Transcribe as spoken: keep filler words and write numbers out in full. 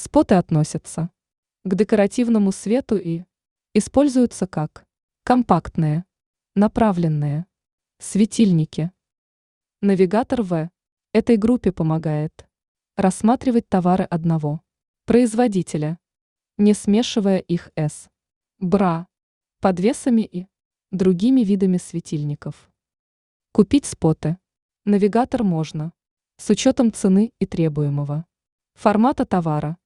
Споты относятся к декоративному свету и используются как компактные, направленные светильники. Навигатор в этой группе помогает рассматривать товары одного производителя, не смешивая их с бра, подвесами и другими видами светильников. Купить споты. Навигатор можно с учетом цены и требуемого формата товара.